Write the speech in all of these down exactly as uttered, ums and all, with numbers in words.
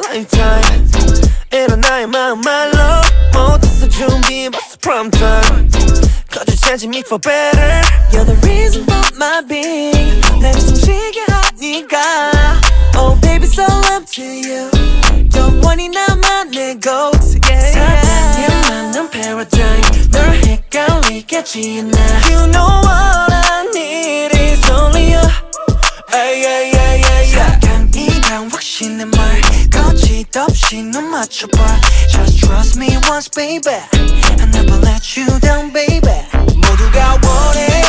lifetime. 이런 나의 마음 말로 못했어 준비 벌써 prime time. Cause you changing me for better. You're the reason for my being. 내 숨쉬게 하니까. Oh baby so up to you. 영원히 나만 내 go-to yeah. 사랑에 맞는 paradigm. 널 헷갈리겠지 않아. You know what I need is only you. Ay, ay, ay, ay, ay. 사랑이란 확신의 말 거짓 없이 넌 맞춰봐. Just trust me once baby. I never let you down baby. 모두가 원해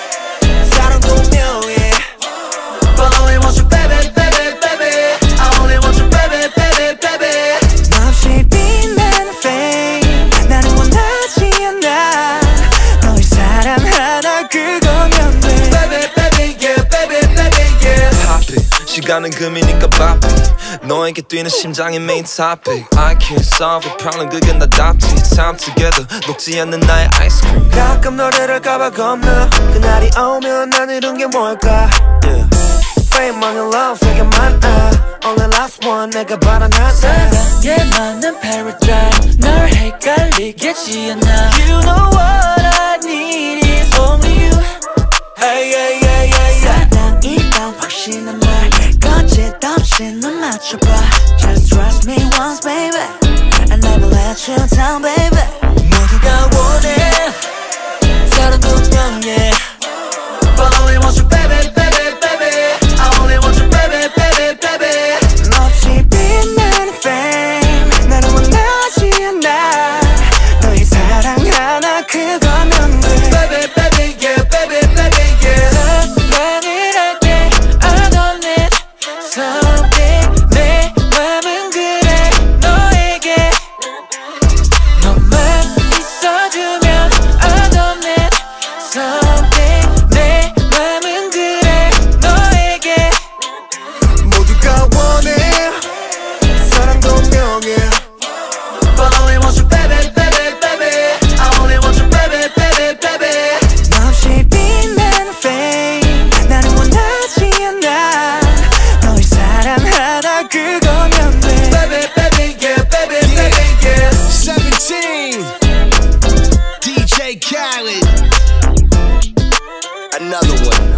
사랑도 묘해. But I only want you baby baby baby. I only want you baby baby baby. 너 없이 빛나는 fame 나는 원하지 않아. 너의 사랑 하나 그거면 돼. Baby baby yeah baby baby yeah. Pop it 시간은 금이니까 바삐. 너에게 뛰는 심장의 main topic. I can't solve a problem 그게 나답지. Time together 녹지 않는 나의 아이스크림. 가끔 너를 할까봐 겁나. 그날이 오면 난 이룬 게 뭘까 yeah. Fame, money, love 세개 많아. Only last one 내가 바라는 사랑에 맞는 paradigm. 널 헷갈리겠지 않아. You know what I need is only you. Hey, hey, hey, hey, yeah. 사랑이란 확신의 말 거짓 없이 넌 맞춰봐. Just trust me once baby. I never let you down baby. 모두가 원해 사랑도 명예. But I only want you baby baby baby. I only want you baby baby baby. 너 없이 빛나는 fame 나는 원하지 않아. 너의 사랑 하나 그거면 돼. Baby baby yeah baby baby yeah. 사랑을 할 때 I don't need something. 내 맘은 그래 너에게 너만 있어주면 I don't need something. 내 맘은 그래 너에게 모두가 원해 사랑도 명예. But I only want you baby baby baby. I only want you baby baby baby. 너 없이 빛나는 fame 나는 원하지 않아. 너의 사랑 하나 그거면 돼. Baby baby yeah baby baby yeah. seventeen D J Khaled. Another one.